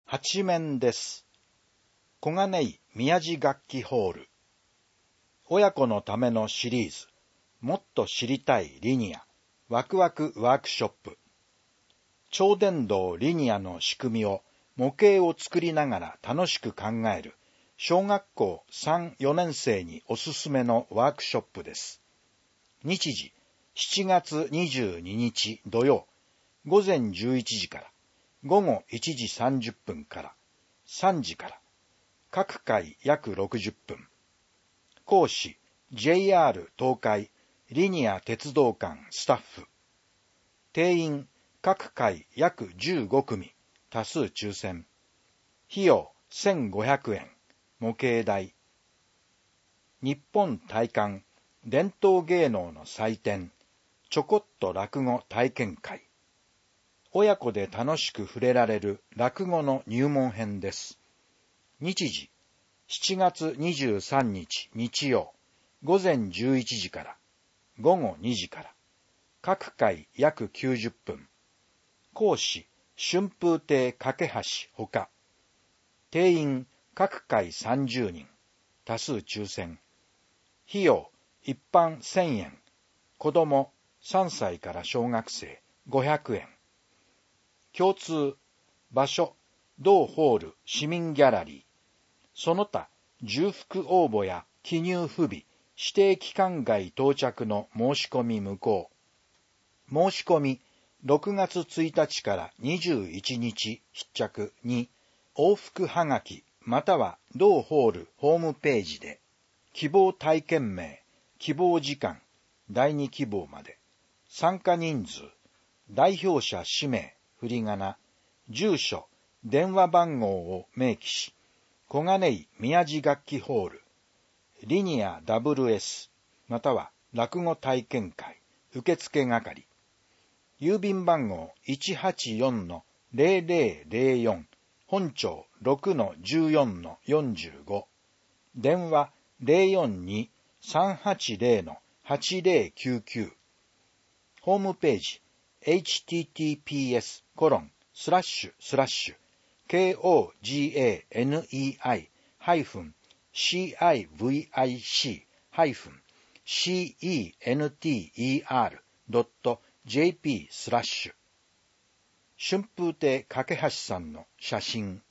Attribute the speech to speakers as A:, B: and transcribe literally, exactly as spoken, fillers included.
A: 八面です。小金井宮地楽器ホール。親子のためのシリーズ、もっと知りたいリニア、ワクワクワークショップ。超電導リニアの仕組みを模型を作りながら楽しく考える、小学校さん、よねん生におすすめのワークショップです。日時、しちがつにじゅうににち土曜、午前じゅういちじから、午後いちじさんじゅっぷんから、さんじから、各回約ろくじゅっぷん。講師、ジェイアール 東海リニア鉄道館スタッフ。定員、各回約じゅうごくみ、多数抽選。費用せんごひゃくえん、模型代。日本体感、伝統芸能の祭典、ちょこっと落語体験会。親子で楽しく触れられる落語の入門編です。日時、しちがつにじゅうさんにち日曜、午前じゅういちじから、午後にじから、各回約きゅうじゅっぷん。講師、春風亭架橋ほか。定員、各回さんじゅうにん、多数抽選。費用、一般せんえん、子供さんさいから小学生ごひゃくえん。共通、場所、同ホール市民ギャラリー。その他、重複応募や記入不備、指定期間外到着の申し込み無効。申し込み、ろくがつついたちからにじゅういちにち必着に、往復はがきまたは同ホールホームページで、希望体験名、希望時間、だいに希望まで、参加人数、代表者氏名、振り仮名、住所、電話番号を明記し、小金井宮地楽器ホール、リニア ダブリューエス、または落語体験会、受付係、郵便番号 いちはちよんのぜろぜろぜろよん、本町 ろくのじゅうよんのよんじゅうご、電話 ゼロよんに さんはちゼロのはちゼロきゅうきゅう、ホームページ エイチティーティーピーエス コロンスラッシュスラッシュ ケーオージーエーエヌイーアイ ハイフン シーアイブイアイシー ハイフン シーイーエヌティーイーアール ドット ジェーピー スラッシュ春風亭架橋さんの写真